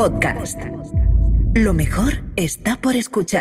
Podcast. Lo mejor está por escuchar.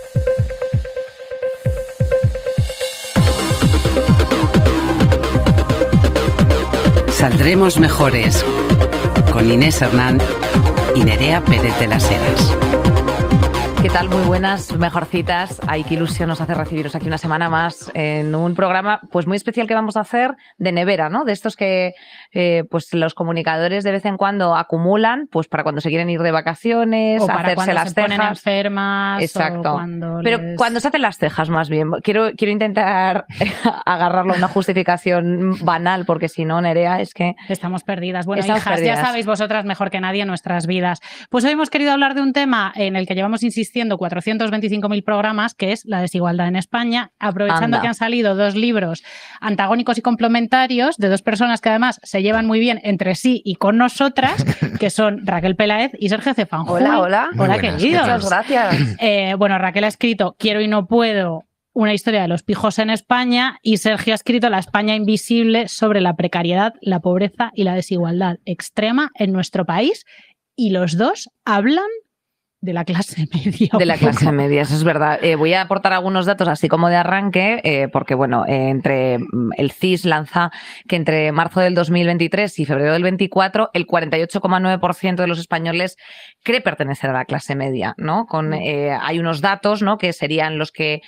Saldremos mejores con Inés Hernán y Nerea Pérez de las Heras. ¿Qué tal? Muy buenas, mejorcitas. Ay, qué ilusión nos hace recibiros aquí una semana más en un programa pues muy especial que vamos a hacer de nevera, ¿no? De estos que pues los comunicadores de vez en cuando acumulan pues para cuando se quieren ir de vacaciones, o para hacerse cuando las se cejas. Ponen enfermas. Exacto. O cuando Pero cuando se hacen las cejas, más bien. Quiero intentar agarrarlo a una justificación banal, porque si no, Nerea, es que estamos perdidas. Bueno, estamos hijas, perdidas. Ya sabéis vosotras mejor que nadie nuestras vidas. Pues hoy hemos querido hablar de un tema en el que llevamos insistiendo 425.000 programas, que es la desigualdad en España, aprovechando que han salido dos libros antagónicos y complementarios de dos personas que además se llevan muy bien entre sí y con nosotras, que son Raquel Peláez y Sergio Cefanjul. Hola. Hola, queridos. Muchas gracias. Bueno, Raquel ha escrito Quiero y no puedo, una historia de los pijos en España, y Sergio ha escrito La España invisible, sobre la precariedad, la pobreza y la desigualdad extrema en nuestro país, y los dos hablan de la clase media. De la clase media, eso es verdad. Voy a aportar algunos datos así como de arranque, porque bueno, entre el CIS lanza que entre marzo del 2023 y febrero del 24, el 48,9% de los españoles cree pertenecer a la clase media, ¿no? Hay unos datos, ¿no?, que serían los que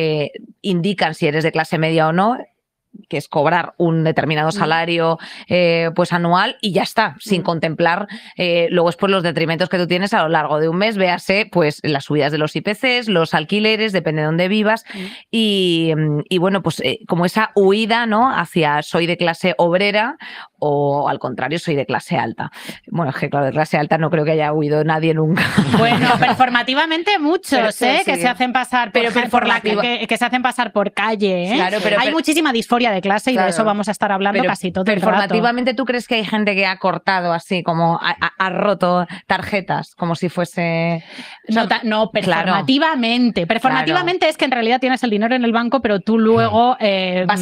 indican si eres de clase media o no, que es cobrar un determinado salario pues anual y ya está, sin contemplar luego después los detrimentos que tú tienes a lo largo de un mes, véase pues las subidas de los IPCs, los alquileres, depende de dónde vivas, y bueno, pues como esa huida, ¿no?, hacia soy de clase obrera o al contrario soy de clase alta. Bueno, es que claro, de clase alta no creo que haya huido nadie nunca. Bueno, performativamente muchos, pero, que se hacen pasar que se hacen pasar por calle, ¿eh? Claro, hay muchísima disforia de clase, y de eso vamos a estar hablando casi todo el rato. Performativamente, ¿tú crees que hay gente que ha cortado así, como ha roto tarjetas, como si fuese...? No, performativamente. Claro. Performativamente es que en realidad tienes el dinero en el banco, pero tú luego vas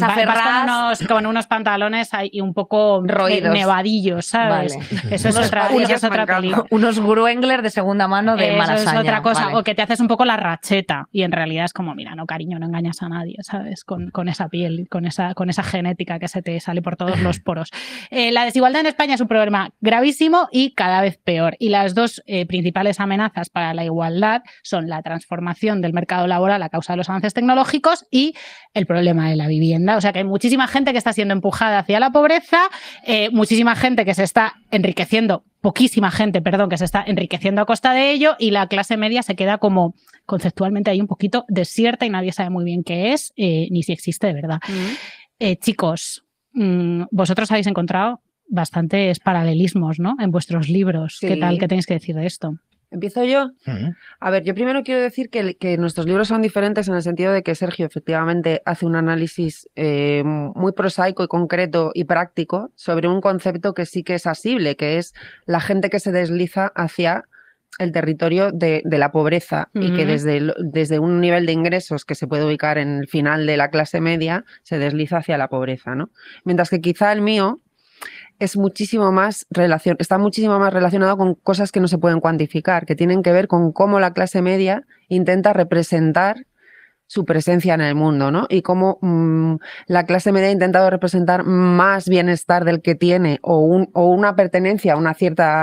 con unos pantalones ahí un poco nevadillos, ¿sabes? Vale. Eso es otra película. Unos Gruengler de segunda mano de Malasaña. Eso es otra cosa. Vale. O que te haces un poco la racheta y en realidad es como, mira, no, cariño, no engañas a nadie, ¿sabes? Con esa piel, con esa genética que se te sale por todos los poros. La desigualdad en España es un problema gravísimo y cada vez peor. Y las dos principales amenazas para la igualdad son la transformación del mercado laboral a causa de los avances tecnológicos y el problema de la vivienda. O sea que hay muchísima gente que está siendo empujada hacia la pobreza, muchísima gente que se está enriqueciendo, poquísima gente, perdón, que se está enriqueciendo a costa de ello, y la clase media se queda como conceptualmente ahí un poquito desierta y nadie sabe muy bien qué es, ni si existe de verdad. Chicos, vosotros habéis encontrado bastantes paralelismos, ¿no?, en vuestros libros. Sí. ¿Qué tal? ¿Qué tenéis que decir de esto? ¿Empiezo yo? A ver, yo primero quiero decir que nuestros libros son diferentes en el sentido de que Sergio efectivamente hace un análisis muy prosaico y concreto y práctico sobre un concepto que sí que es asible, que es la gente que se desliza hacia el territorio de la pobreza y que desde un nivel de ingresos que se puede ubicar en el final de la clase media se desliza hacia la pobreza, ¿no? Mientras que quizá el mío está muchísimo más relacionado con cosas que no se pueden cuantificar, que tienen que ver con cómo la clase media intenta representar su presencia en el mundo, ¿no? Y cómo la clase media ha intentado representar más bienestar del que tiene o una pertenencia a un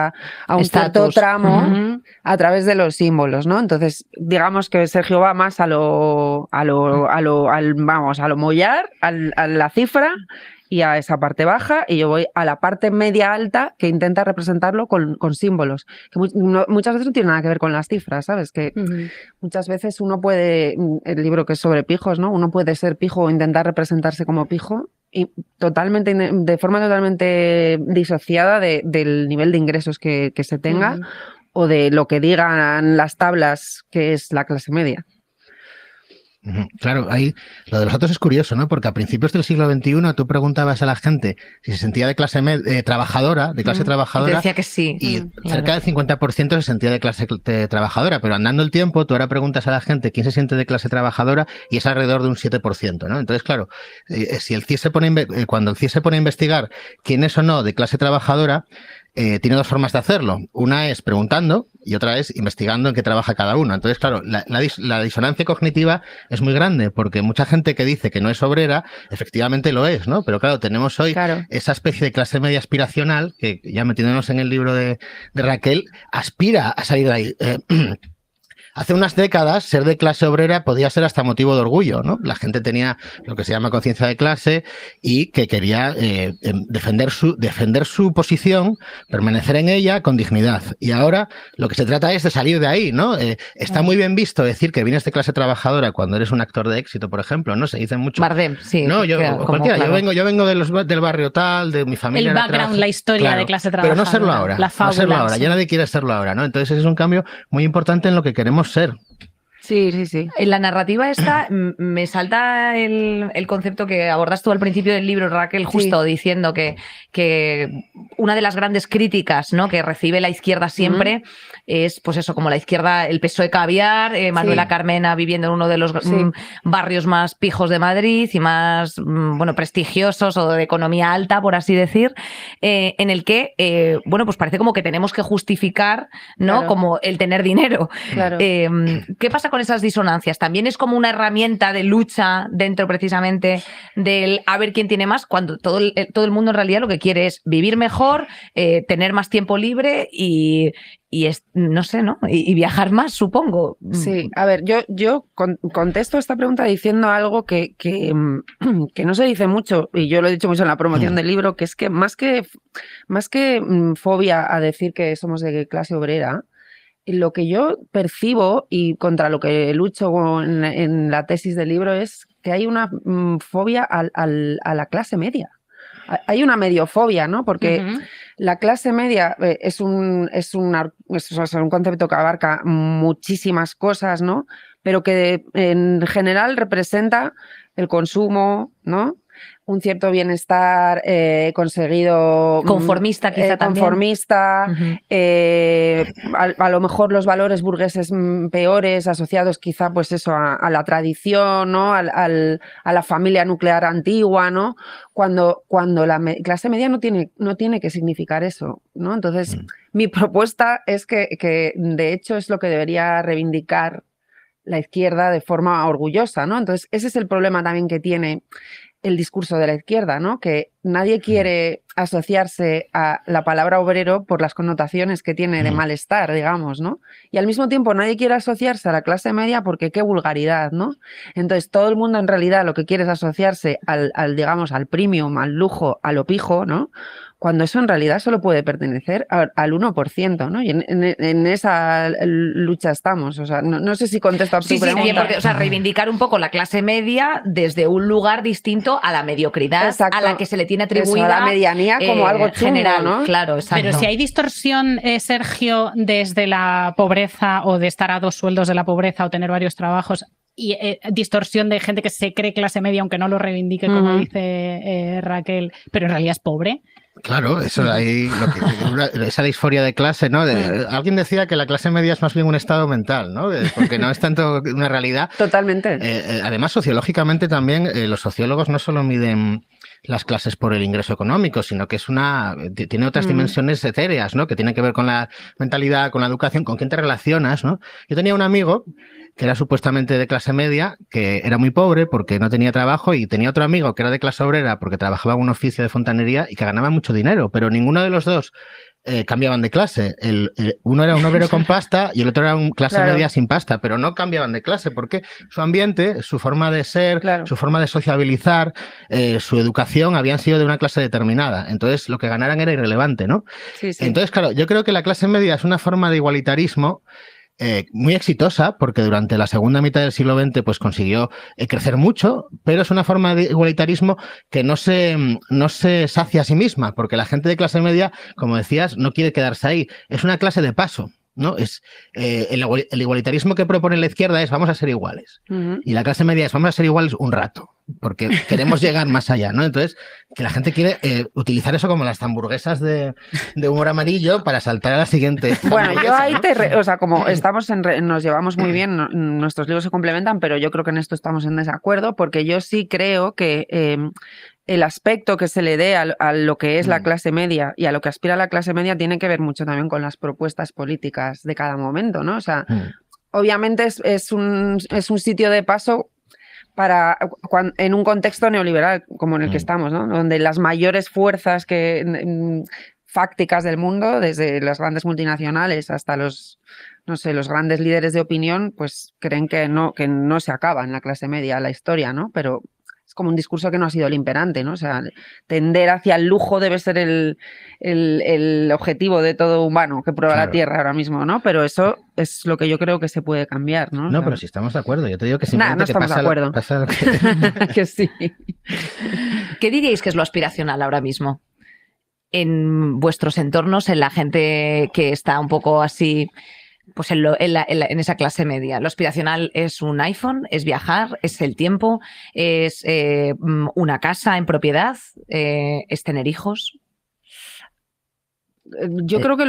cierto tramo a través de los símbolos, ¿no? Entonces, digamos que Sergio va más a lo mollar, a la cifra y a esa parte baja, y yo voy a la parte media alta que intenta representarlo con símbolos, que muchas veces no tiene nada que ver con las cifras, ¿sabes? Que muchas veces uno puede, el libro que es sobre pijos, ¿no?, uno puede ser pijo o intentar representarse como pijo y de forma totalmente disociada del nivel de ingresos que se tenga o de lo que digan las tablas que es la clase media. Claro, ahí lo de los otros es curioso, ¿no? Porque a principios del siglo XXI tú preguntabas a la gente si se sentía de clase trabajadora, de clase trabajadora. Y decía que sí. Y cerca del 50% se sentía de clase trabajadora, pero andando el tiempo tú ahora preguntas a la gente quién se siente de clase trabajadora y es alrededor de un 7%, ¿no? Entonces, claro, si el CIS cuando el CIS se pone a investigar quién es o no de clase trabajadora, tiene dos formas de hacerlo. Una es preguntando y otra es investigando en qué trabaja cada uno. Entonces, claro, la disonancia cognitiva es muy grande porque mucha gente que dice que no es obrera, efectivamente lo es, ¿no? Pero claro, tenemos hoy esa especie de clase media aspiracional que, ya metiéndonos en el libro de Raquel, aspira a salir de ahí. Hace unas décadas, ser de clase obrera podía ser hasta motivo de orgullo, ¿no? La gente tenía lo que se llama conciencia de clase y que quería defender su posición, permanecer en ella con dignidad. Y ahora lo que se trata es de salir de ahí, ¿no? Está muy bien visto decir que vienes de clase trabajadora cuando eres un actor de éxito, por ejemplo, ¿no? Se dice mucho. Bardem, sí. No, cualquiera. Claro. Yo vengo del barrio tal, de mi familia. El background, la historia de clase trabajadora. Pero no serlo ahora. La fábula, no serlo ahora. Ya nadie quiere serlo ahora, ¿no? Entonces ese es un cambio muy importante en lo que queremos ser. Sí, sí, sí. En la narrativa esta me salta el concepto que abordas tú al principio del libro, Raquel, justo diciendo que una de las grandes críticas, ¿no?, que recibe la izquierda siempre es, pues eso, como la izquierda, el PSOE caviar, Manuela Carmena viviendo en uno de los barrios más pijos de Madrid y más, bueno, prestigiosos o de economía alta, por así decir, en el que, bueno, pues parece como que tenemos que justificar, ¿no?, como el tener dinero. Claro. ¿Qué pasa con esas disonancias? ¿También es como una herramienta de lucha dentro precisamente del a ver quién tiene más, cuando todo el mundo en realidad lo que quiere es vivir mejor, tener más tiempo libre y no sé, ¿no? Y viajar más, supongo. Sí, a ver, yo contesto esta pregunta diciendo algo que no se dice mucho, y yo lo he dicho mucho en la promoción del libro, que es que más que fobia a decir que somos de clase obrera, lo que yo percibo y contra lo que lucho en la tesis del libro es que hay una fobia a la clase media. Hay una mediofobia, ¿no? Porque la clase media es un concepto que abarca muchísimas cosas, ¿no? Pero que en general representa el consumo, ¿no? Un cierto bienestar conseguido. Conformista, quizá también. Conformista. A lo mejor los valores burgueses peores asociados quizá, pues eso, a la tradición, ¿no? A la familia nuclear antigua, ¿no? Cuando la clase media no tiene que significar eso, ¿no? Entonces, mi propuesta es que de hecho es lo que debería reivindicar la izquierda de forma orgullosa, ¿no? Entonces, ese es el problema también que tiene el discurso de la izquierda, ¿no? Que nadie quiere asociarse a la palabra obrero por las connotaciones que tiene de malestar, digamos, ¿no? Y al mismo tiempo nadie quiere asociarse a la clase media porque qué vulgaridad, ¿no? Entonces todo el mundo en realidad lo que quiere es asociarse digamos, al premium, al lujo, a lo pijo, ¿no? Cuando eso en realidad solo puede pertenecer al 1%, ¿no? Y en esa lucha estamos. O sea, no sé si contesto a tu pregunta. Sí, porque, o sea, reivindicar un poco la clase media desde un lugar distinto a la mediocridad. Exacto. A la que se le tiene atribuida. Eso, a la medianía como algo chungo, general, ¿no? Claro, exacto. Pero si hay distorsión, Sergio, desde la pobreza o de estar a 2 sueldos de la pobreza o tener varios trabajos, y distorsión de gente que se cree clase media aunque no lo reivindique, como dice Raquel, pero en realidad es pobre. Claro, eso ahí, esa disforia de clase, ¿no? Alguien decía que la clase media es más bien un estado mental, ¿no? Porque no es tanto una realidad. Totalmente. Además, sociológicamente también, los sociólogos no solo miden las clases por el ingreso económico, sino que tiene otras dimensiones etéreas, ¿no? Que tienen que ver con la mentalidad, con la educación, con quién te relacionas, ¿no? Yo tenía un amigo que era supuestamente de clase media, que era muy pobre porque no tenía trabajo, y tenía otro amigo que era de clase obrera porque trabajaba en un oficio de fontanería y que ganaba mucho dinero, pero ninguno de los dos cambiaban de clase. Uno era un obrero con pasta y el otro era un clase media sin pasta, pero no cambiaban de clase porque su ambiente, su forma de ser, su forma de sociabilizar, su educación habían sido de una clase determinada. Entonces, lo que ganaran era irrelevante, ¿no? Sí, sí. Entonces, claro, yo creo que la clase media es una forma de igualitarismo muy exitosa, porque durante la segunda mitad del siglo XX pues consiguió crecer mucho, pero es una forma de igualitarismo que no se sacia a sí misma, porque la gente de clase media, como decías, no quiere quedarse ahí. Es una clase de paso, ¿no? Es el igualitarismo que propone la izquierda es vamos a ser iguales. Y la clase media es vamos a ser iguales un rato, porque queremos llegar más allá, ¿no? Entonces, que la gente quiere utilizar eso como las hamburguesas de humor amarillo para saltar a la siguiente. Bueno, yo ahí o sea, como nos llevamos muy bien, nuestros libros se complementan, pero yo creo que en esto estamos en desacuerdo, porque yo sí creo que el aspecto que se le dé a lo que es la clase media y a lo que aspira la clase media tiene que ver mucho también con las propuestas políticas de cada momento, ¿no? O sea, obviamente es un sitio de paso en un contexto neoliberal como en el que estamos, ¿no? Donde las mayores fuerzas fácticas del mundo, desde las grandes multinacionales hasta los grandes líderes de opinión, pues creen que no se acaba en la clase media la historia, ¿no? Pero es como un discurso que no ha sido el imperante, ¿no? O sea, tender hacia el lujo debe ser el objetivo de todo humano que prueba la Tierra ahora mismo, ¿no? Pero eso es lo que yo creo que se puede cambiar, ¿no? No, pero si estamos de acuerdo. Yo te digo que simplemente no estamos de acuerdo. Pasa lo que... que sí. ¿Qué diríais que es lo aspiracional ahora mismo? En vuestros entornos, en la gente que está un poco así... Pues en esa clase media. Lo aspiracional es un iPhone, es viajar, es el tiempo, es una casa en propiedad, es tener hijos. Yo creo que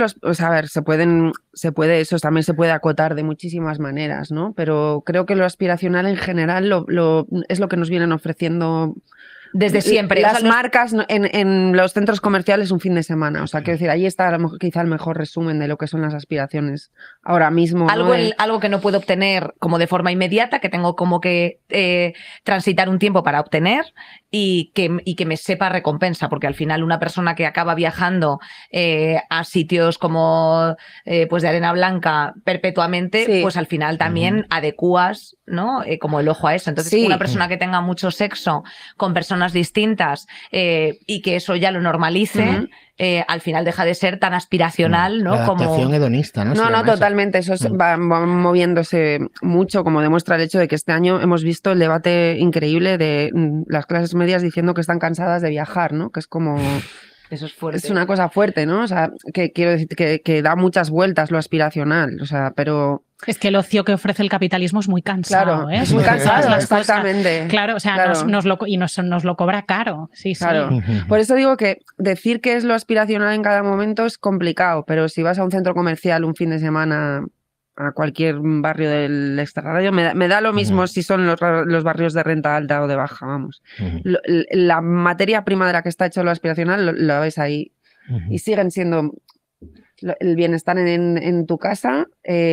eso también se puede acotar de muchísimas maneras, ¿no? Pero creo que lo aspiracional en general es lo que nos vienen ofreciendo desde siempre. Las marcas en los centros comerciales un fin de semana. O sea, quiero decir, ahí está quizá el mejor resumen de lo que son las aspiraciones ahora mismo. Algo que no puedo obtener como de forma inmediata, que tengo como que transitar un tiempo para obtener y que me sepa recompensa, porque al final una persona que acaba viajando a sitios como pues de arena blanca perpetuamente, pues al final también adecuas, ¿no? Como el ojo a eso. Entonces, una persona que tenga mucho sexo con personas distintas y que eso ya lo normalice, al final deja de ser tan aspiracional, ¿no? La adaptación hedonista, ¿no? No, totalmente. Eso va moviéndose mucho, como demuestra el hecho de que este año hemos visto el debate increíble de las clases medias diciendo que están cansadas de viajar, ¿no? Que es como... Eso es fuerte. Es una cosa fuerte, ¿no? O sea, que quiero decir que da muchas vueltas lo aspiracional, o sea, pero... Es que el ocio que ofrece el capitalismo es muy cansado, claro, es muy cansado, exactamente. Claro, o sea, nos lo cobra caro. Sí, claro. Sí. Por eso digo que decir qué es lo aspiracional en cada momento es complicado, pero si vas a un centro comercial un fin de semana a cualquier barrio del extrarradio, me da lo mismo si son los barrios de renta alta o de baja, vamos. La materia prima de la que está hecho lo aspiracional lo ves ahí. Y siguen siendo el bienestar en tu casa,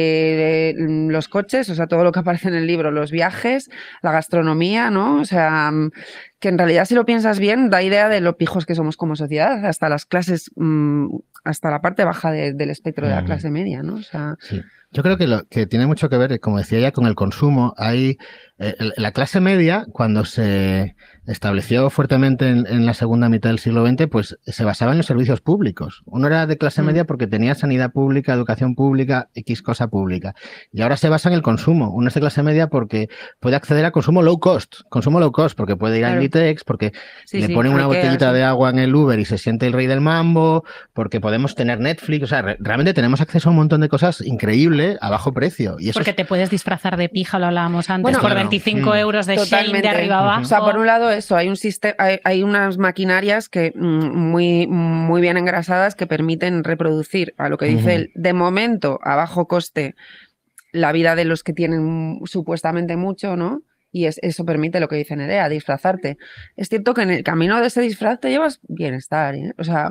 los coches, o sea, todo lo que aparece en el libro, los viajes, la gastronomía, ¿no? O sea, que en realidad si lo piensas bien, da idea de lo pijos que somos como sociedad, hasta las clases, hasta la parte baja del espectro de la clase media, ¿no? O sea... Sí. Yo creo que tiene mucho que ver, como decía ya, con el consumo. Hay la clase media, cuando se estableció fuertemente en la segunda mitad del siglo XX, pues se basaba en los servicios públicos. Uno era de clase media porque tenía sanidad pública, educación pública, X cosa pública. Y ahora se basa en el consumo. Uno es de clase media porque puede acceder a consumo low cost, porque puede ir a Inditex, porque le ponen una botellita de agua en el Uber y se siente el rey del mambo, porque podemos tener Netflix. O sea, realmente tenemos acceso a un montón de cosas increíbles a bajo precio. Y eso porque te puedes disfrazar de pija, lo hablábamos antes, por 25 euros de Shein de arriba abajo. O sea, por un lado eso, hay un sistema, hay unas maquinarias que muy, muy bien engrasadas que permiten reproducir a lo que dice él, de momento a bajo coste, la vida de los que tienen supuestamente mucho, ¿no? Y eso permite lo que dice Nerea, disfrazarte. Es cierto que en el camino de ese disfraz te llevas bienestar, ¿eh? O sea...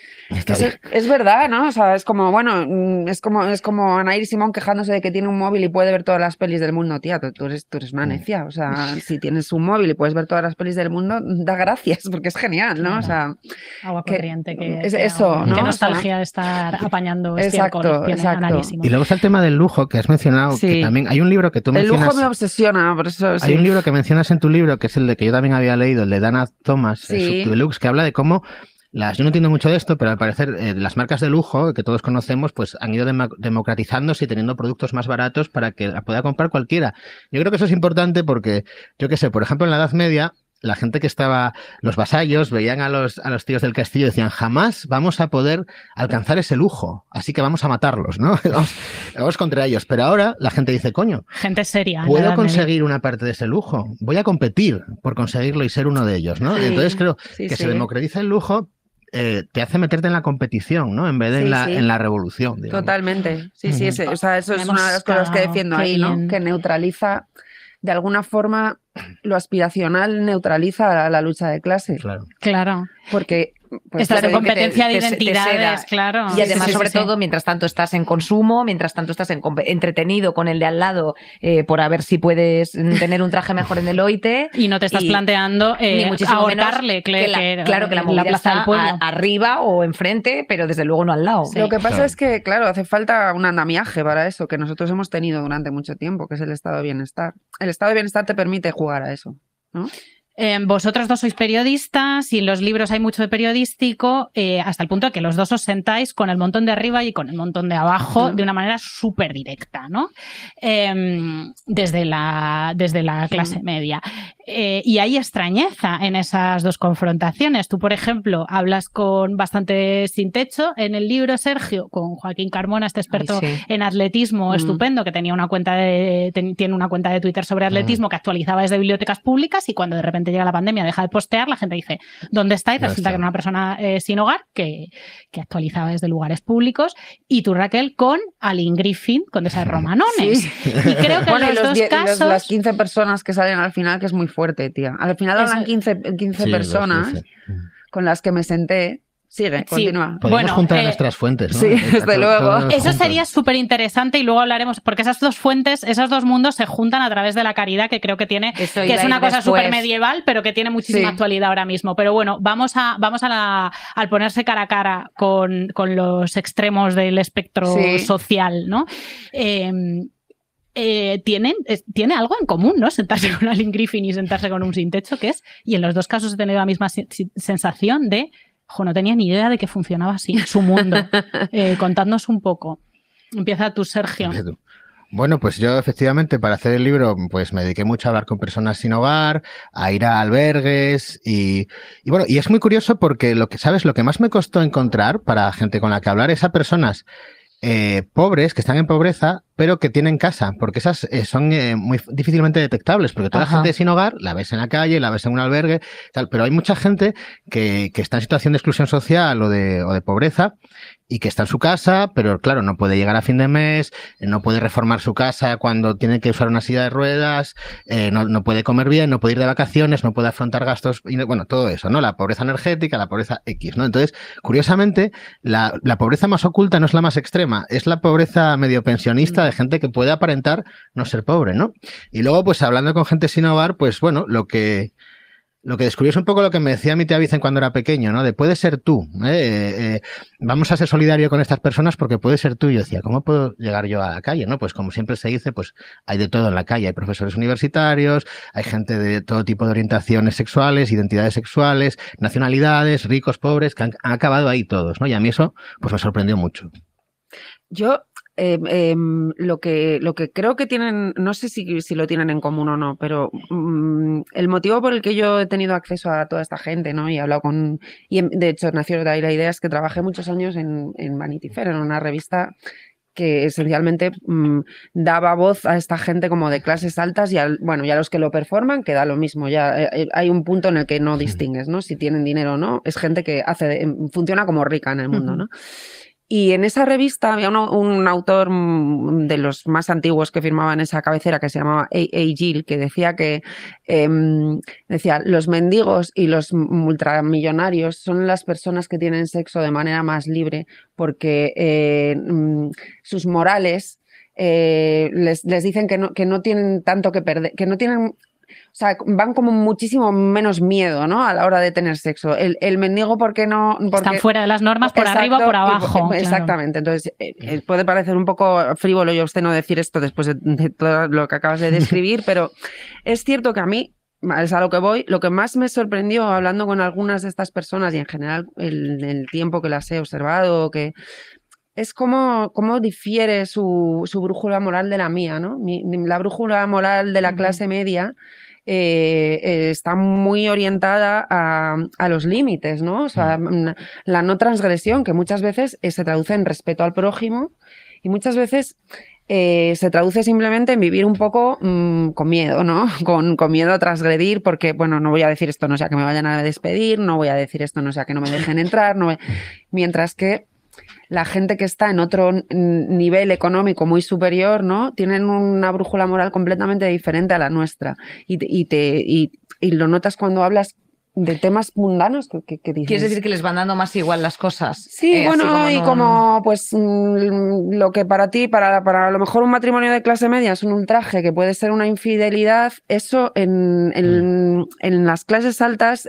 Es verdad, ¿no? O sea, es como, bueno, es como Anaïs Simón quejándose de que tiene un móvil y puede ver todas las pelis del mundo, tía, tú eres una necia, o sea, si tienes un móvil y puedes ver todas las pelis del mundo, da gracias, porque es genial, ¿no? O sea, agua corriente, eso, ¿no? Qué nostalgia de estar apañando exacto. Y luego está el tema del lujo, que has mencionado, que también hay un libro que tú mencionas. El lujo me obsesiona, por eso Hay un libro que mencionas en tu libro, que es el de que yo también había leído, el de Dana Thomas, Subto Deluxe, que habla de cómo yo no entiendo mucho de esto, pero al parecer las marcas de lujo que todos conocemos pues han ido democratizándose y teniendo productos más baratos para que la pueda comprar cualquiera. Yo creo que eso es importante porque, yo qué sé, por ejemplo en la Edad Media, la gente que estaba, los vasallos, veían a los tíos del castillo y decían, jamás vamos a poder alcanzar ese lujo, así que vamos a matarlos, ¿no? Vamos contra ellos. Pero ahora la gente dice, coño, gente seria. ¿puedo conseguir una parte de ese lujo? Voy a competir por conseguirlo y ser uno de ellos, ¿no? Entonces creo que se democratiza el lujo, te hace meterte en la competición, ¿no? En vez de en la revolución, digamos. Totalmente. Sí, o sea, eso es una de las cosas que defiendo ahí, ¿no? Que neutraliza de alguna forma lo aspiracional neutraliza la lucha de clase. Claro. Porque pues, estás en claro, competencia de te identidades, seda. claro. Y además, Sí, sobre sí. todo, mientras tanto estás en consumo, mientras tanto estás entretenido con el de al lado por a ver si puedes tener un traje mejor en Deloitte. Y no te estás planteando ni muchísimo ahorcarle, claro, que la movida plaza está del pueblo. arriba o enfrente, pero desde luego no al lado. Lo que pasa es que, claro, hace falta un andamiaje para eso, que nosotros hemos tenido durante mucho tiempo, que es el estado de bienestar. El estado de bienestar te permite jugar a eso, ¿no? Vosotros dos sois periodistas y en los libros hay mucho de periodístico, hasta el punto de que los dos os sentáis con el montón de arriba y con el montón de abajo de una manera súper directa, ¿no? Desde la clase media. Y hay extrañeza en esas dos confrontaciones. Tú, por ejemplo, hablas con Bastante Sin Techo en el libro, Sergio, con Joaquín Carmona, este experto en atletismo estupendo, que tiene una cuenta de Twitter sobre atletismo que actualizaba desde bibliotecas públicas, y cuando de repente llega la pandemia deja de postear, la gente dice ¿dónde estáis? Resulta que era una persona sin hogar que actualizaba desde lugares públicos. Y tú, Raquel, con Aline Griffin, con Conde de Romanones. Sí. Y creo que bueno, en los dos casos... las 15 personas que salen al final, que es muy fuerte, tía. Al final hablan 15 personas 15. con las que me senté. Sigue, continúa. Podemos juntar nuestras fuentes, ¿no? Sí, desde luego. Eso sería súper interesante, y luego hablaremos, porque esas dos fuentes, esos dos mundos se juntan a través de la caridad, que creo que tiene, que es una cosa súper medieval, pero que tiene muchísima actualidad ahora mismo. Pero bueno, vamos al ponerse cara a cara con los extremos del espectro social, ¿no? Tiene algo en común, ¿no? Sentarse con Aline Griffin y sentarse con un sin techo, que es, y en los dos casos he tenido la misma sensación de no tenía ni idea de que funcionaba así su mundo. Contadnos un poco. Empieza tú, Sergio. Bueno, pues yo efectivamente para hacer el libro pues me dediqué mucho a hablar con personas sin hogar, a ir a albergues y bueno, y es muy curioso porque lo que más me costó encontrar para gente con la que hablar es a personas pobres, que están en pobreza, pero que tienen casa, porque esas son muy difícilmente detectables, porque toda la gente sin hogar la ves en la calle, la ves en un albergue, tal, pero hay mucha gente que está en situación de exclusión social o de pobreza y que está en su casa, pero claro, no puede llegar a fin de mes, no puede reformar su casa cuando tiene que usar una silla de ruedas, no puede comer bien, no puede ir de vacaciones, no puede afrontar gastos, bueno, todo eso, ¿no? La pobreza energética, la pobreza X, ¿no? Entonces, curiosamente, la pobreza más oculta no es la más extrema, es la pobreza medio pensionista de gente que puede aparentar no ser pobre, ¿no? Y luego, pues hablando con gente sin hogar, pues bueno, lo que descubrí es un poco lo que me decía mi tía Vicen cuando era pequeño, ¿no? De puede ser tú, vamos a ser solidario con estas personas porque puede ser tú. Y yo decía, ¿cómo puedo llegar yo a la calle, no? Pues como siempre se dice, pues hay de todo en la calle. Hay profesores universitarios, hay gente de todo tipo de orientaciones sexuales, identidades sexuales, nacionalidades, ricos, pobres, que han acabado ahí todos, ¿no? Y a mí eso, pues me sorprendió mucho. Yo lo que creo que tienen, no sé si lo tienen en común o no, pero el motivo por el que yo he tenido acceso a toda esta gente, ¿no? Y he hablado de hecho nació de ahí la idea, es que trabajé muchos años en Vanity Fair, en una revista que esencialmente daba voz a esta gente como de clases altas y a los que lo performan, que da lo mismo. Ya hay un punto en el que no distingues, ¿no? Si tienen dinero o no, es gente que funciona como rica en el mundo, ¿no? Y en esa revista había un autor de los más antiguos que firmaba en esa cabecera, que se llamaba A. Gill, que decía los mendigos y los ultramillonarios son las personas que tienen sexo de manera más libre porque sus morales les dicen que no tienen tanto que perder, que no tienen... O sea, van como muchísimo menos miedo, ¿no? A la hora de tener sexo. El mendigo, ¿por qué no? Están fuera de las normas, por arriba o por abajo. Exactamente. Claro. Entonces, puede parecer un poco frívolo y obsceno decir esto después de todo lo que acabas de describir, pero es cierto que a mí, es a lo que voy, lo que más me sorprendió hablando con algunas de estas personas y en general el tiempo que las he observado, que es cómo difiere su brújula moral de la mía, ¿no? La brújula moral de la clase media está muy orientada a los límites, ¿no? O sea, la no transgresión, que muchas veces se traduce en respeto al prójimo y muchas veces se traduce simplemente en vivir un poco con miedo, ¿no? Con miedo a transgredir porque, bueno, no voy a decir esto no sea que me vayan a despedir, no voy a decir esto no sea que no me dejen entrar, mientras que la gente que está en otro nivel económico muy superior, ¿no? Tienen una brújula moral completamente diferente a la nuestra. Y lo notas cuando hablas de temas mundanos que dices. ¿Quieres decir que les van dando más igual las cosas? Sí, bueno, y como pues lo que para ti, para a lo mejor un matrimonio de clase media es un ultraje, que puede ser una infidelidad, eso en las clases altas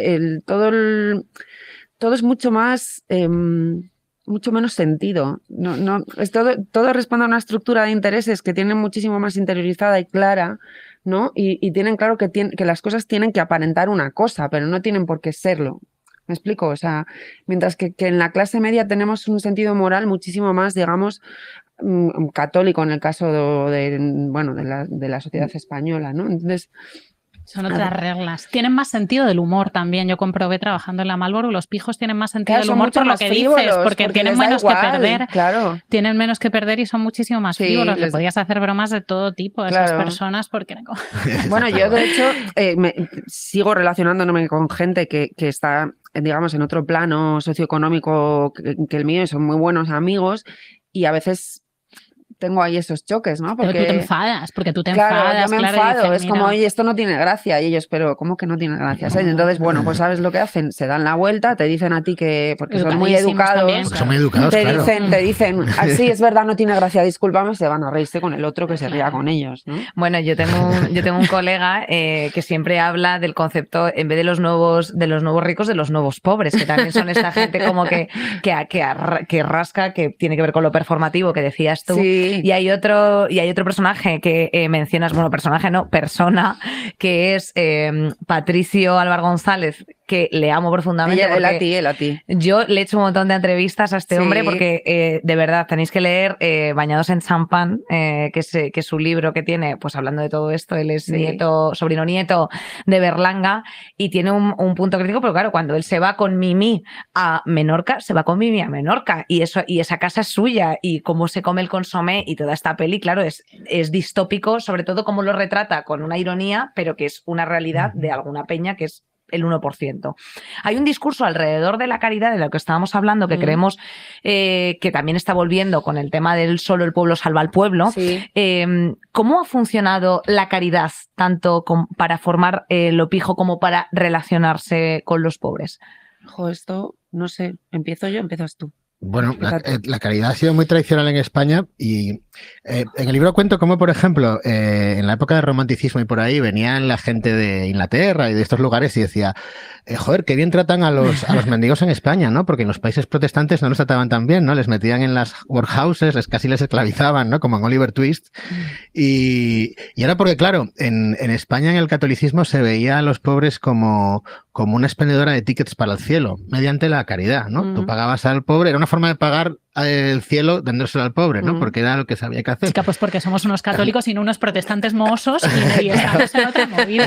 todo es mucho más, mucho menos sentido. No, es todo responde a una estructura de intereses que tienen muchísimo más interiorizada y clara, ¿no? Y tienen claro que las cosas tienen que aparentar una cosa, pero no tienen por qué serlo. ¿Me explico? O sea, mientras que en la clase media tenemos un sentido moral muchísimo más, digamos, católico en el caso de la sociedad española, ¿no? Entonces, son otras reglas. Tienen más sentido del humor también. Yo comprobé trabajando en la Marlboro, los pijos tienen más sentido del humor por lo que dices, porque tienen menos que perder. Claro. Tienen menos que perder y son muchísimo más frívolos. Le podías hacer bromas de todo tipo a esas personas porque... Bueno, yo de hecho sigo relacionándome con gente que está, digamos, en otro plano socioeconómico que el mío y son muy buenos amigos y a veces... tengo ahí esos choques, ¿no? Porque tú te enfadas, Claro, yo me enfado, dices, es como, oye, esto no tiene gracia, y ellos, pero ¿cómo que no tiene gracia? ¿Sabes? Entonces, bueno, pues ¿sabes lo que hacen? Se dan la vuelta, te dicen a ti que, porque son muy educados, te dicen, sí, es verdad, no tiene gracia, discúlpame, se van a reírse con el otro que se ría con ellos, ¿no? Bueno, yo tengo un colega que siempre habla del concepto, en vez de los nuevos ricos, de los nuevos pobres, que también son esta gente como que rasca, que tiene que ver con lo performativo que decías tú. Sí. Y hay otro personaje que mencionas, bueno, personaje no, persona, que es Patricio Álvar González, que le amo profundamente. Él a ti. Yo le he hecho un montón de entrevistas a este hombre porque de verdad tenéis que leer Bañados en champán, que es su libro que tiene, pues hablando de todo esto, él es sobrino nieto de Berlanga y tiene un punto crítico, pero claro, cuando él se va con Mimi a Menorca, se va con Mimi a Menorca y esa casa es suya y cómo se come el consomé y toda esta peli, claro, es distópico, sobre todo cómo lo retrata con una ironía, pero que es una realidad de alguna peña que es el 1%. Hay un discurso alrededor de la caridad de lo que estábamos hablando que creemos que también está volviendo con el tema del solo el pueblo salva al pueblo. Sí. ¿Cómo ha funcionado la caridad tanto para formar lo pijo como para relacionarse con los pobres? Esto, no sé, ¿empiezo yo o empiezas tú? Bueno, la caridad ha sido muy tradicional en España y en el libro cuento cómo, por ejemplo, en la época del romanticismo y por ahí venían la gente de Inglaterra y de estos lugares y decía, joder, qué bien tratan a los mendigos en España, ¿no? Porque en los países protestantes no los trataban tan bien, ¿no? Les metían en las workhouses, casi les esclavizaban, ¿no? Como en Oliver Twist. Y era porque, claro, en España en el catolicismo se veía a los pobres como una expendedora de tickets para el cielo, mediante la caridad, ¿no? Tú pagabas al pobre, era una forma de pagar el cielo dándoselo al pobre, ¿no? Porque era lo que sabía que hacer. Chica, pues porque somos unos católicos y no unos protestantes mohosos y estamos en otra movida.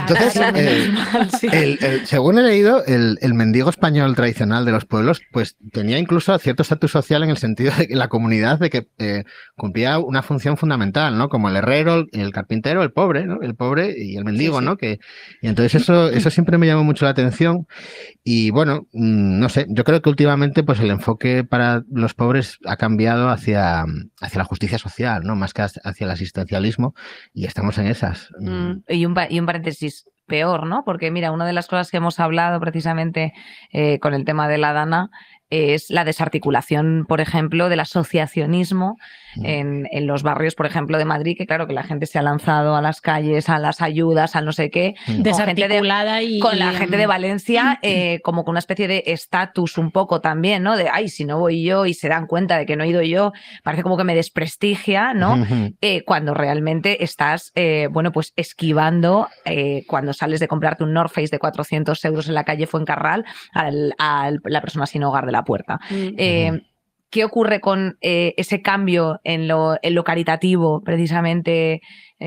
Entonces, según he leído, el mendigo español tradicional de los pueblos, pues tenía incluso cierto estatus social en el sentido de que la comunidad de que cumplía una función fundamental, ¿no? Como el herrero, el carpintero, el pobre, ¿no? El pobre y el mendigo, ¿no? Y entonces eso siempre me llamó mucho la atención. Y bueno, no sé, yo creo que últimamente pues el enfoque para los pobres ha cambiado hacia la justicia social, ¿no? Más que hacia el asistencialismo y estamos en esas. Y un paréntesis peor, ¿no? Porque mira, una de las cosas que hemos hablado precisamente con el tema de la Dana es la desarticulación, por ejemplo, del asociacionismo en los barrios, por ejemplo, de Madrid, que claro, que la gente se ha lanzado a las calles, a las ayudas, al no sé qué. Desarticulada con la gente de Valencia, como con una especie de estatus un poco también, ¿no? De, ay, si no voy yo y se dan cuenta de que no he ido yo, parece como que me desprestigia, ¿no? Cuando realmente estás, bueno, pues esquivando, cuando sales de comprarte un North Face de 400 euros en la calle Fuencarral, a la persona sin hogar de la puerta. ¿Qué ocurre con ese cambio en lo caritativo, precisamente,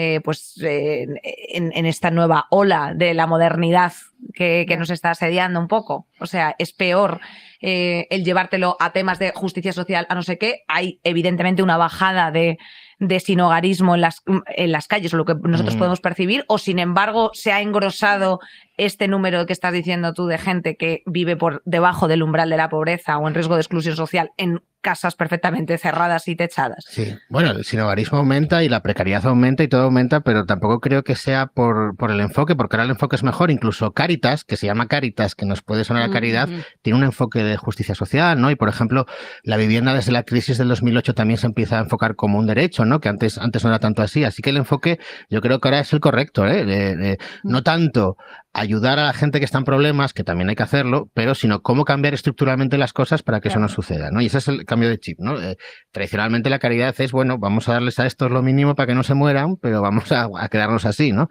en esta nueva ola de la modernidad que nos está asediando un poco? O sea, es peor el llevártelo a temas de justicia social, a no sé qué. Hay evidentemente una bajada de sinhogarismo en las calles, o lo que nosotros podemos percibir, o sin embargo se ha engrosado este número que estás diciendo tú de gente que vive por debajo del umbral de la pobreza o en riesgo de exclusión social en casas perfectamente cerradas y techadas. Sí, bueno, el sinhogarismo aumenta y la precariedad aumenta y todo aumenta, pero tampoco creo que sea por el enfoque, porque ahora el enfoque es mejor. Incluso Cáritas, que se llama Cáritas, que nos puede sonar a caridad, tiene un enfoque de justicia social, ¿no? Y, por ejemplo, la vivienda desde la crisis del 2008 también se empieza a enfocar como un derecho, ¿no? Que antes no era tanto así. Así que el enfoque yo creo que ahora es el correcto, ¿eh? No tanto ayudar a la gente que está en problemas, que también hay que hacerlo, pero sino cómo cambiar estructuralmente las cosas para que eso no suceda, ¿no? Y ese es el cambio de chip, ¿no? Tradicionalmente la caridad es, bueno, vamos a darles a estos lo mínimo para que no se mueran, pero vamos a quedarnos así, ¿no?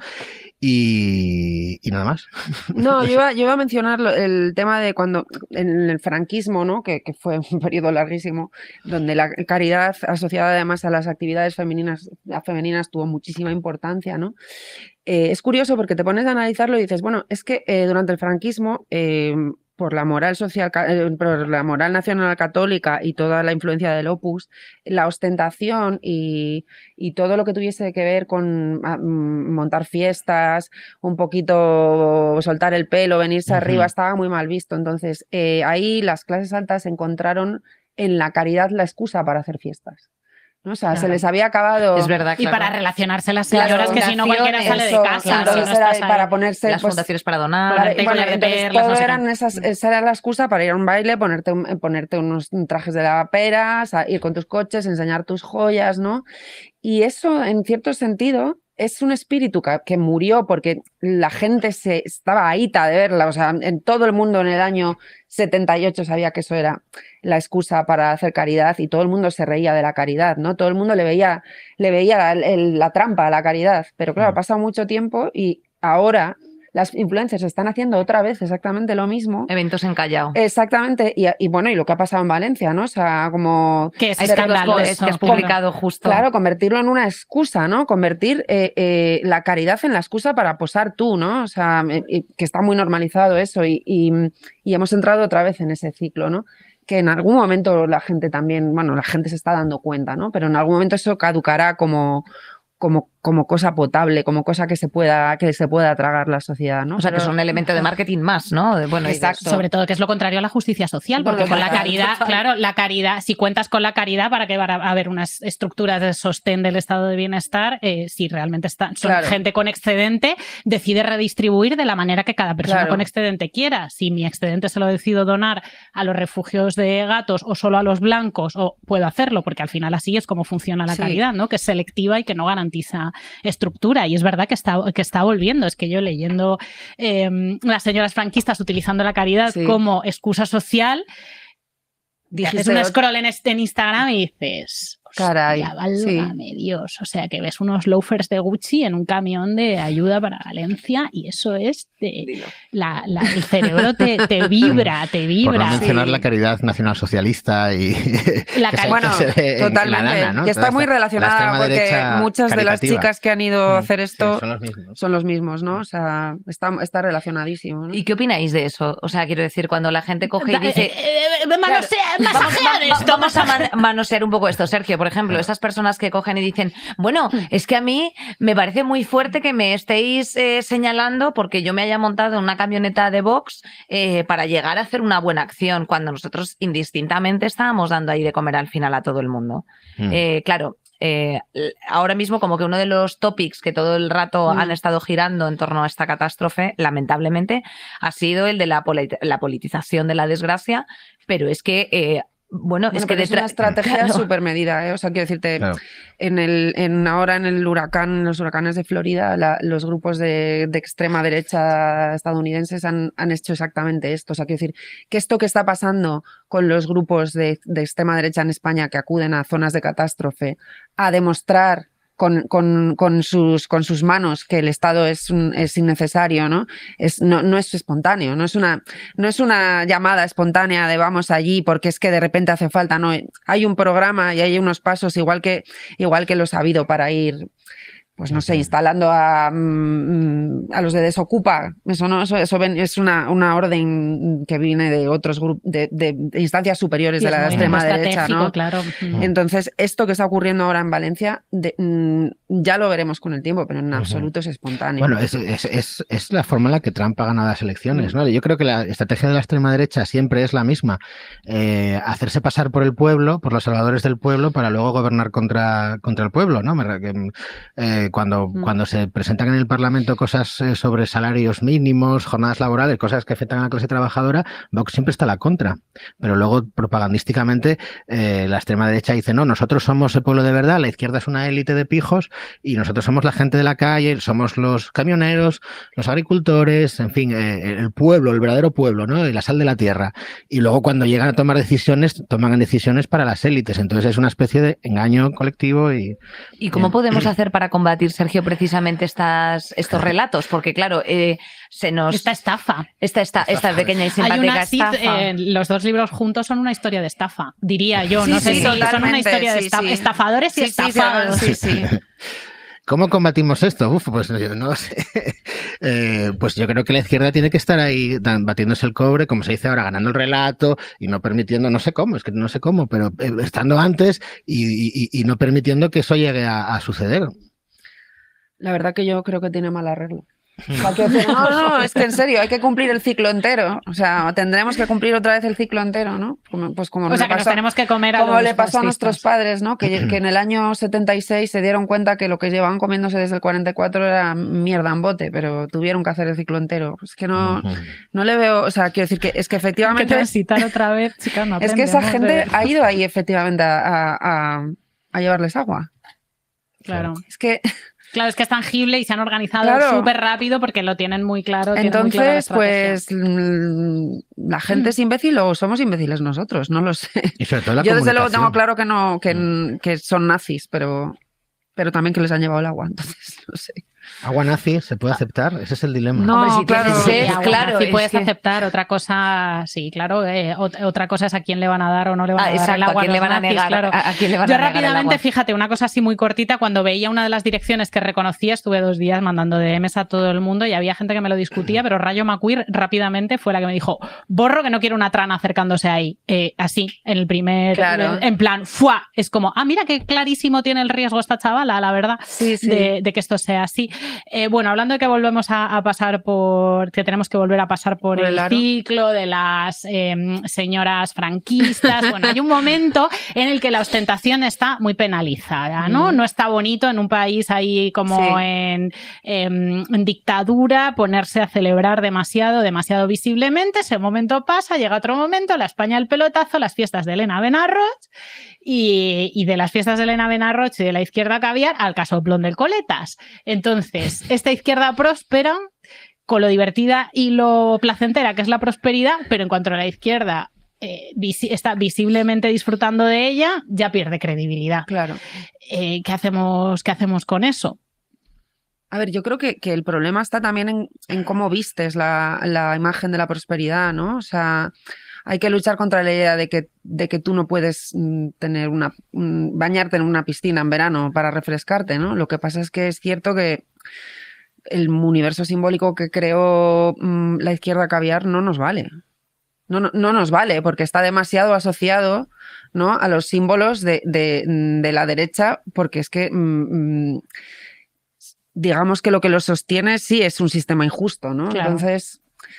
Y nada más. No, yo iba a mencionar el tema de cuando en el franquismo, ¿no? Que fue un periodo larguísimo, donde la caridad asociada además a las actividades femeninas tuvo muchísima importancia, ¿no? Es curioso porque te pones a analizarlo y dices, bueno, es que durante el franquismo, por la moral social, por la moral nacional católica y toda la influencia del Opus, la ostentación y todo lo que tuviese que ver con montar fiestas, un poquito soltar el pelo, venirse arriba, estaba muy mal visto. Entonces, ahí las clases altas encontraron en la caridad la excusa para hacer fiestas, ¿no? O sea, se les había acabado. Es verdad, y para relacionarse las señoras, que si no cualquiera sale de casa. Entonces si no era para ponerse las fundaciones para donar, todo eran esa era la excusa para ir a un baile, ponerte unos trajes de lavaperas, ir con tus coches, enseñar tus joyas, ¿no? Y eso, en cierto sentido, es un espíritu que murió porque la gente estaba ahita de verla. O sea, en todo el mundo en el año 78 sabía que eso era la excusa para hacer caridad y todo el mundo se reía de la caridad, ¿no? Todo el mundo le veía la trampa a la caridad. Pero claro, ha pasado mucho tiempo y ahora las influencers están haciendo otra vez exactamente lo mismo. Eventos en Callao. Exactamente. Y bueno, y lo que ha pasado en Valencia, ¿no? O sea, como... Que es escándalo eso. Que has publicado justo. Claro, convertirlo en una excusa, ¿no? Convertir la caridad en la excusa para posar tú, ¿no? O sea, que está muy normalizado eso y hemos entrado otra vez en ese ciclo, ¿no? Que en algún momento la gente también, bueno, la gente se está dando cuenta, ¿no? Pero en algún momento eso caducará como cosa potable, como cosa que se pueda tragar la sociedad, ¿no? O sea, que es un elemento de marketing más, ¿no? Bueno, exacto. Sobre todo que es lo contrario a la justicia social, porque con la caridad, claro, la caridad, si cuentas con la caridad, ¿para qué va a haber unas estructuras de sostén del estado de bienestar? Si realmente son gente con excedente, decide redistribuir de la manera que cada persona con excedente quiera. Si mi excedente se lo decido donar a los refugios de gatos o solo a los blancos, o puedo hacerlo, porque al final así es como funciona la caridad, ¿no? Que es selectiva y que no garantiza estructura, y es verdad que está volviendo. Es que yo leyendo las señoras franquistas utilizando la caridad como excusa social, haces un scroll en Instagram y dices, caray, válgame Dios, o sea, que ves unos loafers de Gucci en un camión de ayuda para Valencia y eso es el cerebro te vibra. Por no mencionar la caridad nacionalsocialista y bueno, totalmente, ¿no? que está muy relacionada porque muchas de las chicas que han ido a hacer esto son los mismos, ¿no? O sea, está relacionadísimo, ¿no? ¿Y qué opináis de eso? O sea, quiero decir, cuando la gente coge y dice vamos a manosear un poco esto, Sergio. Por ejemplo, esas personas que cogen y dicen, bueno, es que a mí me parece muy fuerte que me estéis señalando porque yo me haya montado en una camioneta de Vox para llegar a hacer una buena acción, cuando nosotros indistintamente estábamos dando ahí de comer al final a todo el mundo. Claro, ahora mismo como que uno de los topics que todo el rato han estado girando en torno a esta catástrofe, lamentablemente, ha sido el de la politización de la desgracia, pero es que... Bueno, es que es una estrategia súper medida, ¿eh? O sea, quiero decirte, ahora en los huracanes de Florida, los grupos de extrema derecha estadounidenses han hecho exactamente esto. O sea, quiero decir, que esto que está pasando con los grupos de extrema derecha en España que acuden a zonas de catástrofe a demostrar con sus manos que el Estado es innecesario, ¿no? No es espontáneo, no es una llamada espontánea de vamos allí porque es que de repente hace falta, no. Hay un programa y hay unos pasos igual que los ha habido para ir pues no sé, instalando a los de Desocupa. Eso no, eso es una orden que viene de otros grupos, de instancias superiores de la extrema derecha, ¿no? Claro. Entonces, esto que está ocurriendo ahora en Valencia, ya lo veremos con el tiempo, pero en absoluto es espontáneo. Bueno, es la forma en la que Trump ha ganado las elecciones, ¿no? Yo creo que la estrategia de la extrema derecha siempre es la misma. Hacerse pasar por el pueblo, por los salvadores del pueblo, para luego gobernar contra el pueblo, ¿no? Cuando se presentan en el Parlamento cosas sobre salarios mínimos, jornadas laborales, cosas que afectan a la clase trabajadora, Vox siempre está a la contra. Pero luego, propagandísticamente, la extrema derecha dice, no, nosotros somos el pueblo de verdad, la izquierda es una élite de pijos y nosotros somos la gente de la calle, somos los camioneros, los agricultores, en fin, el pueblo, el verdadero pueblo, ¿no? Y la sal de la tierra. Y luego cuando llegan a tomar decisiones, toman decisiones para las élites. Entonces es una especie de engaño colectivo. ¿Y cómo podemos hacer para combatir, Sergio, precisamente estos relatos? Porque claro, esta estafa. Esta pequeña y simpática estafa. Los dos libros juntos son una historia de estafa, diría yo. No sé si son una historia de estafadores y estafados. Sí. ¿Cómo combatimos esto? Pues yo no sé. Pues yo creo que la izquierda tiene que estar ahí batiéndose el cobre, como se dice ahora, ganando el relato y no permitiendo, no sé cómo, pero estando antes y no permitiendo que eso llegue a suceder. La verdad que yo creo que tiene mal arreglo. No, es que en serio, hay que cumplir el ciclo entero. O sea, tendremos que cumplir otra vez el ciclo entero, ¿no? Pues como que nos tenemos que comer como le pasó a nuestros padres, ¿no? Que en el año 76 se dieron cuenta que lo que llevaban comiéndose desde el 44 era mierda en bote, pero tuvieron que hacer el ciclo entero. Es que no le veo, o sea, quiero decir que es que efectivamente... Hay que transitar otra vez, chicas, no es que esa gente ha ido ahí efectivamente a llevarles agua. Claro. Es que... Claro, es que es tangible y se han organizado súper rápido porque lo tienen muy claro. Entonces, pues la gente es imbécil o somos imbéciles nosotros, no lo sé. Y sobre todo yo desde luego tengo claro que son nazis, pero también que les han llevado el agua, entonces no sé. ¿Agua nazi se puede aceptar? Ese es el dilema. No, hombre, si claro, si puedes aceptar. Otra cosa, sí, claro. Otra cosa es a quién le van a dar o no le van a dar el agua. ¿A quién le van a negar? Claro. ¿A quién le van Yo a negar rápidamente, fíjate, una cosa así muy cortita, cuando veía una de las direcciones que reconocía, estuve 2 días mandando DMs a todo el mundo y había gente que me lo discutía, pero Rayo McQueer rápidamente fue la que me dijo, borro que no quiero una trana acercándose ahí. Así, en el primer... Claro. En plan, ¡fua! Es como, mira qué clarísimo tiene el riesgo esta chavala, la verdad, sí. de que esto sea así. Bueno, hablando de que volvemos que tenemos que volver a pasar por el ciclo de las señoras franquistas. Bueno, hay un momento en el que la ostentación está muy penalizada, ¿no? No está bonito en un país ahí como en dictadura ponerse a celebrar demasiado visiblemente. Ese momento pasa, llega otro momento, la España del pelotazo, las fiestas de Elena Benarroch y de las fiestas de Elena Benarroch y de la izquierda caviar al casoplón del Coletas. Entonces, esta izquierda próspera con lo divertida y lo placentera que es la prosperidad, pero en cuanto a la izquierda está visiblemente disfrutando de ella, ya pierde credibilidad. Claro. ¿Qué hacemos con eso? A ver, yo creo que el problema está también en cómo vistes la imagen de la prosperidad, ¿no? O sea, hay que luchar contra la idea de que tú no puedes tener bañarte en una piscina en verano para refrescarte, ¿no? Lo que pasa es que es cierto que el universo simbólico que creó la izquierda caviar no nos vale. No nos vale porque está demasiado asociado, ¿no?, a los símbolos de la derecha, porque es que digamos que lo que lo sostiene sí es un sistema injusto, ¿no? Claro. Entonces...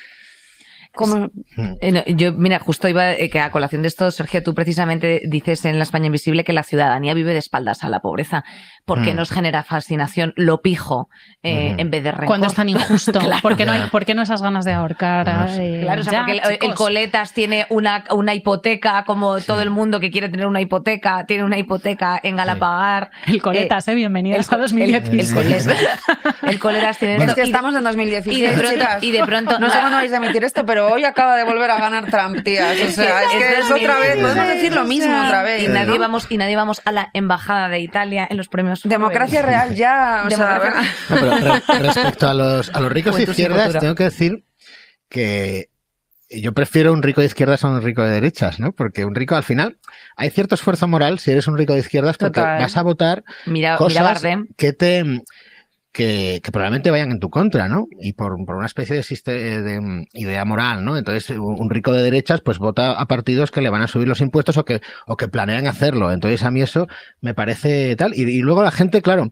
Yo, mira, justo iba que a colación de esto, Sergio, tú precisamente dices en La España Invisible que la ciudadanía vive de espaldas a la pobreza. ¿Por qué nos genera fascinación lo pijo en vez de rencor? Cuando es tan injusto. Claro. ¿Por qué no esas ganas de ahorcar? Claro, o sea, porque el Coletas tiene una hipoteca, como todo el mundo que quiere tener una hipoteca, tiene una hipoteca en Galapagar. El Coletas, bienvenidos a 2016. El Coletas tiene... Es que estamos en 2016, y de pronto no sé cuándo vais a emitir esto, pero hoy acaba de volver a ganar Trump, tías. O sea, es que es otra vez, podemos decir lo mismo otra vez. Y nadie vamos a la embajada de Italia en los premios. Democracia real ya. O sea, no, pero respecto a los ricos de izquierdas, tengo que decir que yo prefiero un rico de izquierdas a un rico de derechas, ¿no? Porque un rico, al final, hay cierto esfuerzo moral si eres un rico de izquierdas porque vas a votar cosas que te... que probablemente vayan en tu contra, ¿no? Y por una especie de idea moral, ¿no? Entonces, un rico de derechas pues vota a partidos que le van a subir los impuestos o que planean hacerlo. Entonces, a mí eso me parece tal. Y luego la gente, claro,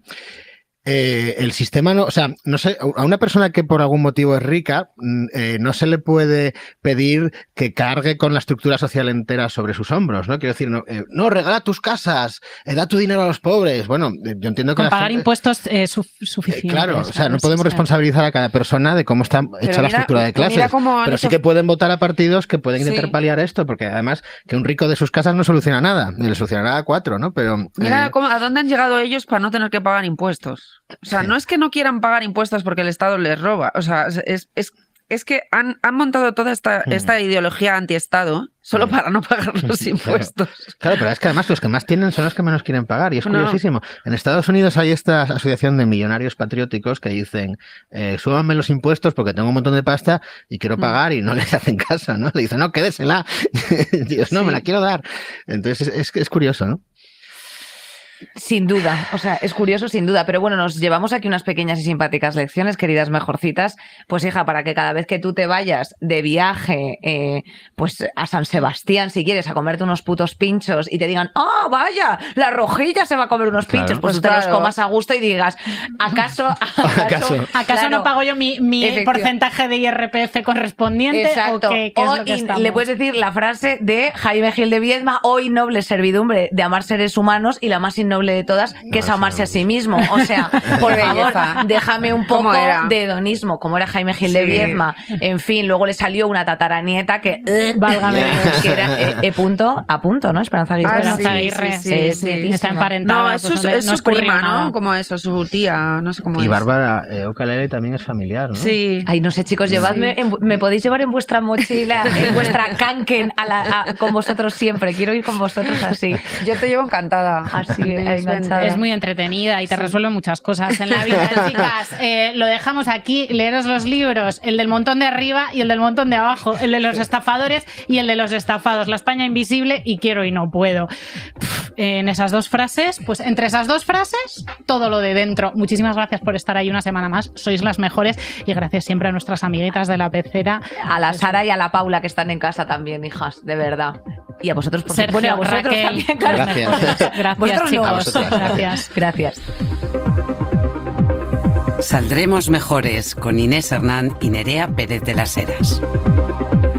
el sistema no, o sea, no sé, a una persona que por algún motivo es rica, no se le puede pedir que cargue con la estructura social entera sobre sus hombros, ¿no? Quiero decir, no, regala tus casas, da tu dinero a los pobres. Bueno, yo entiendo que con pagar impuestos suficientes. Claro, o sea, no podemos responsabilizar a cada persona de cómo está hecha la estructura de clases, pero sí que pueden votar a partidos que pueden intentar paliar esto, porque además que un rico de sus casas no soluciona nada, ni le solucionará a 4, ¿no? Pero mira a dónde han llegado ellos para no tener que pagar impuestos. O sea, no es que no quieran pagar impuestos porque el Estado les roba. O sea, es que han montado toda esta ideología anti-Estado solo para no pagar los impuestos. Claro, pero es que además los que más tienen son los que menos quieren pagar. Y es curiosísimo. En Estados Unidos hay esta asociación de millonarios patrióticos que dicen, súbanme los impuestos porque tengo un montón de pasta y quiero pagar, y no les hacen caso, ¿no? Le dicen, no, quédesela. Dios, no, me la quiero dar. Entonces es curioso, ¿no? Sin duda, o sea, es curioso sin duda, pero bueno, nos llevamos aquí unas pequeñas y simpáticas lecciones, queridas mejorcitas, pues hija, para que cada vez que tú te vayas de viaje, pues a San Sebastián, si quieres, a comerte unos putos pinchos y te digan, ¡oh, vaya! La Rojilla se va a comer unos pinchos, pues tú te los comas a gusto y digas, ¿acaso no pago yo mi porcentaje de IRPF correspondiente? Exacto. ¿O qué es lo que estamos? Le puedes decir la frase de Jaime Gil de Viedma, hoy noble servidumbre de amar seres humanos y la más noble de todas, que es amarse a sí mismo. O sea, por favor, déjame un poco de hedonismo, como era Jaime Gil de Viedma. En fin, luego le salió una tataranieta que, válgame, que era punto a punto, ¿no? Esperanza Aguirre. Está emparentada. No, es su prima, ¿no? Como eso, su tía, no sé cómo es. Y Bárbara Ocalalli también es familiar, ¿no? Sí. Ay, no sé, chicos, llevadme, me podéis llevar en vuestra mochila, en vuestra canquen con vosotros siempre. Quiero ir con vosotros así. Yo te llevo encantada. Así. Es muy entretenida y te resuelve muchas cosas en la vida, chicas. Lo dejamos aquí, leeros los libros, el del montón de arriba y el del montón de abajo, el de los estafadores y el de los estafados, la España invisible y quiero y no puedo. En esas dos frases, pues entre esas dos frases, todo lo de dentro. Muchísimas gracias por estar ahí una semana más, sois las mejores, y gracias siempre a nuestras amiguitas de la pecera, a la Sara y a la Paula que están en casa también, hijas, de verdad. Y a vosotros, por Sergio, supuesto, a vosotros Raquel, también, claro. Gracias, chicos. Gracias. Saldremos mejores con Inés Hernán y Nerea Pérez de las Heras.